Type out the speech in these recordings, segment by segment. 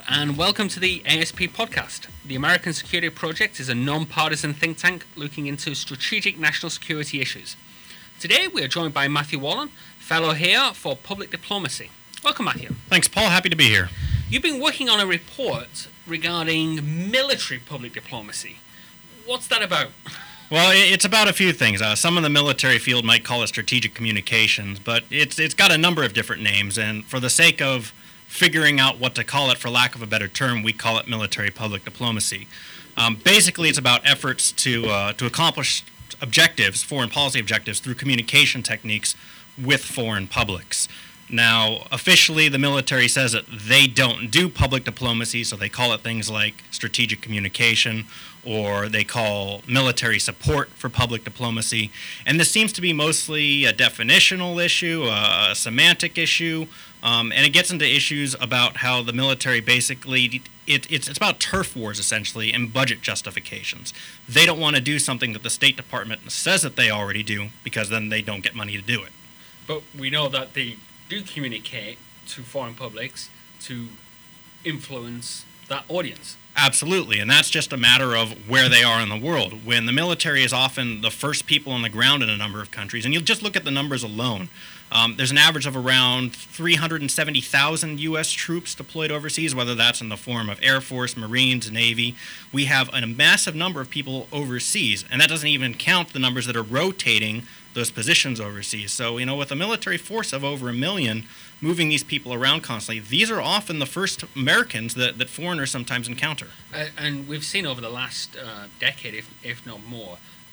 and welcome to the ASP podcast. The American Security Project is a non-partisan think tank looking into strategic national security issues. Today we are joined by Matthew Wallen, fellow here for public diplomacy. Welcome, Matthew. Thanks, Paul. Happy to be here. You've been working on a report regarding military public diplomacy. What's that about? Well, it's about a few things. Some in the military field might call it strategic communications, but it's got a number of different names, and for the sake of figuring out what to call it, for lack of a better term, we call it military public diplomacy. Basically, it's about efforts to accomplish objectives, foreign policy objectives, through communication techniques with foreign publics. Now, officially, the military says that they don't do public diplomacy, so they call it things like strategic communication, or they call military support for public diplomacy. And this seems to be mostly a definitional issue, a semantic issue, and it gets into issues about how the military basically, it's about turf wars, essentially, and budget justifications. They don't want to do something that the State Department says that they already do, because then they don't get money to do it. But we know that they do communicate to foreign publics to influence that audience. Absolutely, and that's just a matter of where they are in the world. When the military is often the first people on the ground in a number of countries, and you'll just look at the numbers alone. There's an average of around 370,000 U.S. troops deployed overseas, whether that's in the form of Air Force, Marines, Navy. We have a massive number of people overseas, and that doesn't even count the numbers that are rotating those positions overseas. So, with a military force of over 1 million moving these people around constantly, these are often the first Americans that foreigners sometimes encounter. And we've seen over the last decade, if not more,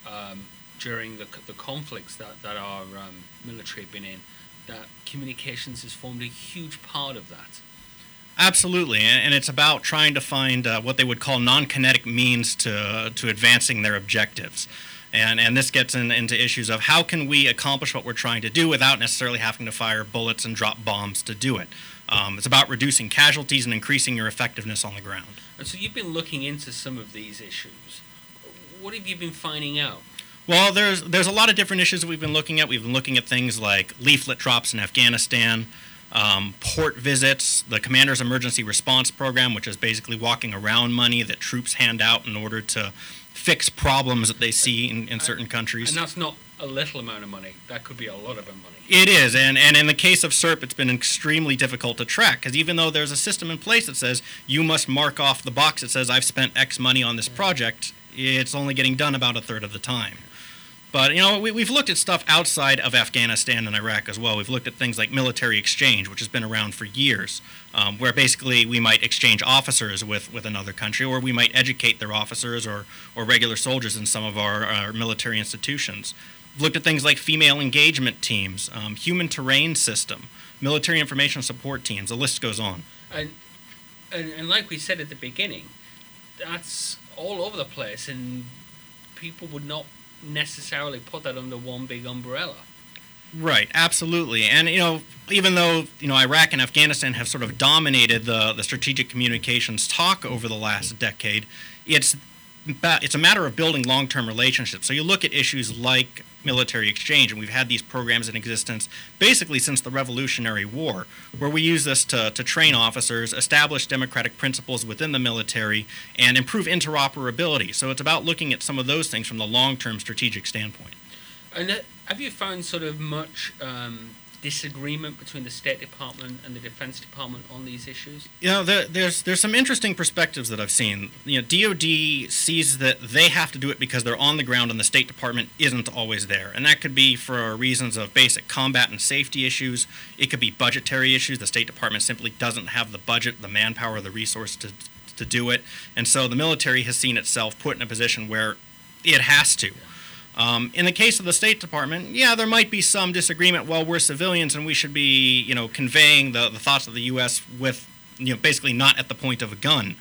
during the conflicts that our military have been in, that communications has formed a huge part of that. Absolutely, and it's about trying to find what they would call non-kinetic means to advancing their objectives. And this gets into issues of how can we accomplish what we're trying to do without necessarily having to fire bullets and drop bombs to do it. It's about reducing casualties and increasing your effectiveness on the ground. And so you've been looking into some of these issues. What have you been finding out? Well, there's a lot of different issues that we've been looking at. We've been looking at things like leaflet drops in Afghanistan, port visits, the Commander's Emergency Response Program, which is basically walking around money that troops hand out in order to fix problems that they see in certain countries. And that's not a little amount of money. That could be a lot of money. It is, and in the case of CERP, it's been extremely difficult to track, because even though there's a system in place that says you must mark off the box that says I've spent X money on this project, it's only getting done about a third of the time. But, we've looked at stuff outside of Afghanistan and Iraq as well. We've looked at things like military exchange, which has been around for years, where basically we might exchange officers with another country, or we might educate their officers or regular soldiers in some of our military institutions. We've looked at things like female engagement teams, human terrain system, military information support teams. The list goes on. And like we said at the beginning, that's all over the place, and people would not necessarily put that under one big umbrella. Right, absolutely. And, even though, Iraq and Afghanistan have sort of dominated the strategic communications talk over the last decade, it's a matter of building long-term relationships. So you look at issues like military exchange, and we've had these programs in existence basically since the Revolutionary War, where we use this to train officers, establish democratic principles within the military, and improve interoperability. So it's about looking at some of those things from the long-term strategic standpoint. And have you found sort of much disagreement between the State Department and the Defense Department on these issues? There's some interesting perspectives that I've seen. DoD sees that they have to do it because they're on the ground and the State Department isn't always there. And that could be for reasons of basic combat and safety issues. It could be budgetary issues. The State Department simply doesn't have the budget, the manpower, the resource to do it. And so the military has seen itself put in a position where it has to. In the case of the State Department, there might be some disagreement. Well, we're civilians and we should be, conveying the thoughts of the U.S. with, basically not at the point of a gun.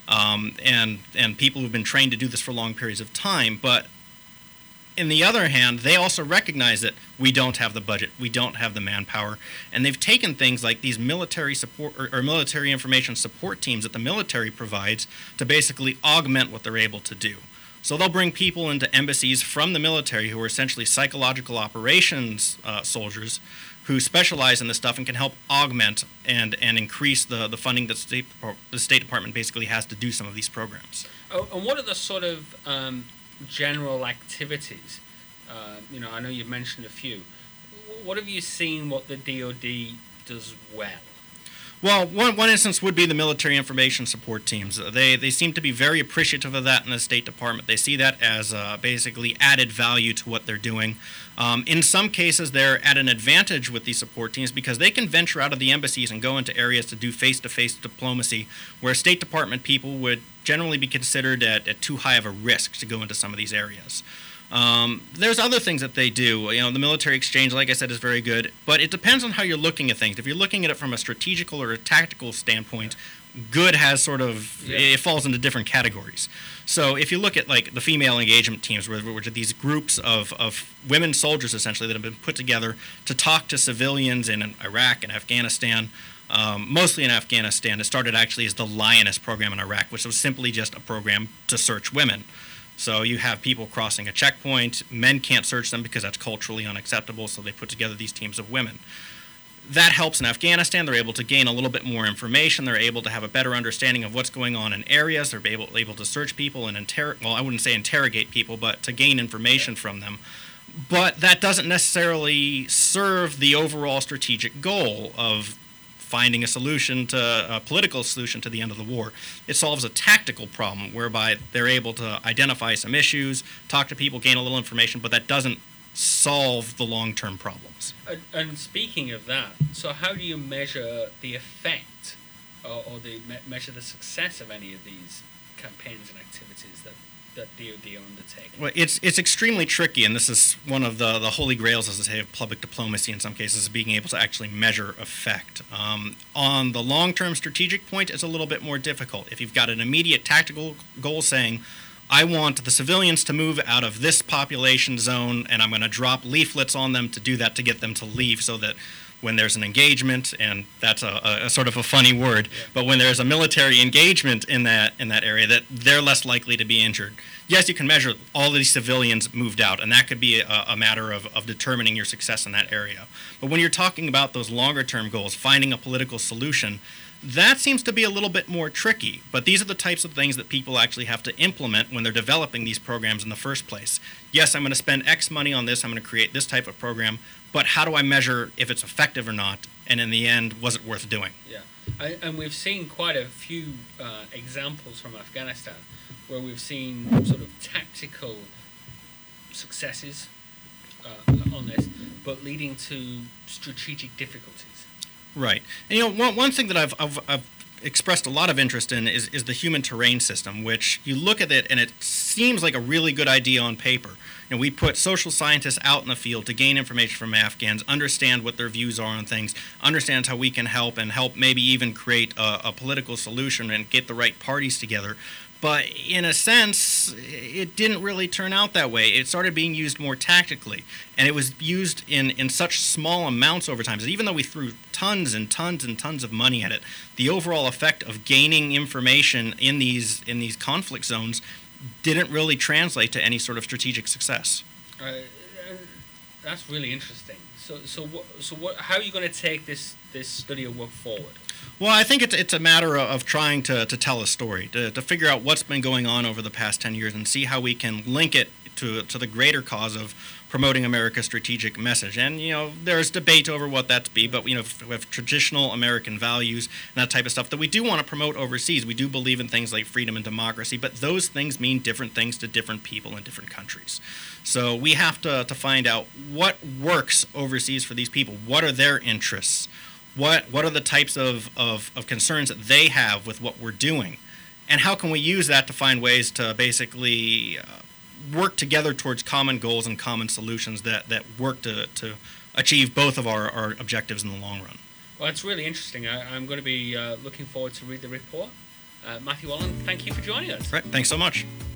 And people who've been trained to do this for long periods of time. But on the other hand, they also recognize that we don't have the budget, we don't have the manpower, and they've taken things like these military support or military information support teams that the military provides to basically augment what they're able to do. So they'll bring people into embassies from the military who are essentially psychological operations soldiers who specialize in this stuff and can help augment and increase the funding that the State Department basically has to do some of these programs. Oh, and what are the sort of general activities? I know you've mentioned a few. What have you seen what the DoD does well? Well, one instance would be the military information support teams. They seem to be very appreciative of that in the State Department. They see that as basically added value to what they're doing. In some cases, they're at an advantage with these support teams because they can venture out of the embassies and go into areas to do face-to-face diplomacy where State Department people would generally be considered at too high of a risk to go into some of these areas. There's other things that they do. The military exchange, like I said, is very good, but it depends on how you're looking at things. If you're looking at it from a strategical or a tactical standpoint, good has it falls into different categories. So if you look at like the female engagement teams, which are these groups of women soldiers essentially that have been put together to talk to civilians in Iraq and Afghanistan, mostly in Afghanistan. It started actually as the Lioness program in Iraq, which was simply just a program to search women. So you have people crossing a checkpoint. Men can't search them because that's culturally unacceptable, so they put together these teams of women. That helps in Afghanistan. They're able to gain a little bit more information. They're able to have a better understanding of what's going on in areas. They're able to search people and I wouldn't say interrogate people, but to gain information from them. But that doesn't necessarily serve the overall strategic goal of finding a political solution to the end of the war. It solves a tactical problem whereby they're able to identify some issues, talk to people, gain a little information, but that doesn't solve the long-term problems. And speaking of that, so how do you measure the effect or measure the success of any of these campaigns and activities that DoD are undertaking? Well, it's extremely tricky, and this is one of the holy grails, as I say, of public diplomacy in some cases, being able to actually measure effect. On the long-term strategic point, it's a little bit more difficult. If you've got an immediate tactical goal saying, I want the civilians to move out of this population zone, and I'm going to drop leaflets on them to do that to get them to leave so that when there's an engagement, and that's a sort of a funny word, but when there's a military engagement in that area, that they're less likely to be injured. Yes, you can measure all of these civilians moved out, and that could be a matter of determining your success in that area. But when you're talking about those longer-term goals, finding a political solution, that seems to be a little bit more tricky. But these are the types of things that people actually have to implement when they're developing these programs in the first place. Yes, I'm going to spend X money on this, I'm going to create this type of program, but how do I measure if it's effective or not? And in the end, was it worth doing? Yeah, and we've seen quite a few examples from Afghanistan where we've seen sort of tactical successes on this, but leading to strategic difficulties. Right. And one thing that I've expressed a lot of interest in is the human terrain system, which you look at it and it seems like a really good idea on paper. We put social scientists out in the field to gain information from Afghans, understand what their views are on things, understand how we can help and help maybe even create a political solution and get the right parties together. But in a sense, it didn't really turn out that way. It started being used more tactically, and it was used in such small amounts over time. So even though we threw tons and tons and tons of money at it, the overall effect of gaining information in these conflict zones didn't really translate to any sort of strategic success. That's really interesting. So how are you going to take this study of work forward? Well, I think it's a matter of trying to tell a story, to figure out what's been going on over the past 10 years and see how we can link it to the greater cause of promoting America's strategic message. And, there's debate over what that to be, but, we have traditional American values and that type of stuff that we do want to promote overseas. We do believe in things like freedom and democracy, but those things mean different things to different people in different countries. So we have to find out what works overseas for these people. What are their interests? What are the types of concerns that they have with what we're doing? And how can we use that to find ways to basically work together towards common goals and common solutions that work to achieve both of our objectives in the long run? Well, it's really interesting. I'm going to be looking forward to read the report. Matthew Wallen, thank you for joining us. Right. Thanks so much.